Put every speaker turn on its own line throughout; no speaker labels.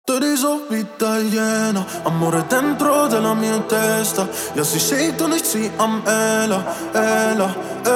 Tu eri so vita llena, amore dentro della mia testa. Ja, sie shakt und ich zieh am Ella, Ella,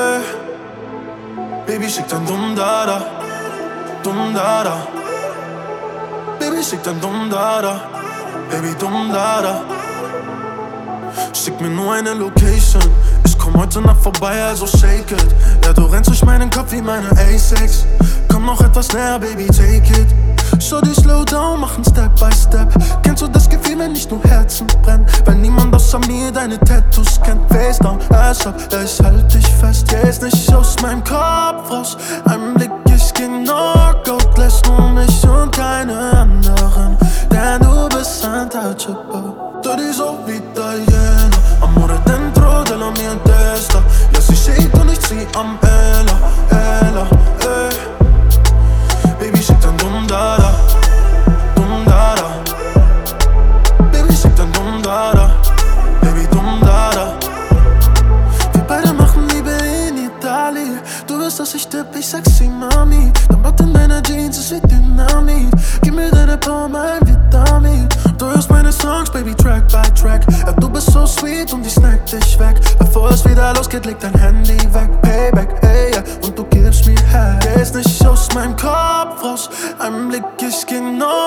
Baby, schick dein Dum-Dada, Dum-Dada. Baby, schick dein Dum-Dada, Baby, Dum-Dada. Schick mir nur eine Location, ich komm heute Nacht vorbei, also shake it. Ja, du rennst durch meinen Kopf wie meine A6. Komm noch etwas näher, Baby, take it. Schau die slow down, machen Step by Step. Kennst du das Gefühl, wenn nicht nur Herzen brennen? Weil niemand außer mir deine Tattoos kennt. Face down, ass up, ja, ich halt dich fest. Gehst nicht aus meinem Kopf raus. Ein Blick, ich geh Knockout. Lässt nur mich und keine anderen, denn du bist untouchable. Tu eri so vita llena, amore dentro della mia testa. Ja, sie shakt und ich zieh am Ella, Ella, Baby, schick dein Dum-Dada, Dum-Dada. Baby, schick dein Dum-Dada, Baby, Dum-Dada. Wir beide machen Liebe in Italien. Du wirst, dass ich tipp, ich sexy Mami. Dein Bart in deiner Jeans ist wie Dynamit. Gib mir deine Power, mein Vitamin. Du hörst meine Songs, Baby, Track by Track. Ja, du bist so sweet und ich snack dich weg. Bevor es wieder losgeht, leg dein Handy weg. Payback, ey, yeah, und du gibst mir her. Gehst nicht aus meinem Kopf raus. Ein Blick, ich geh noch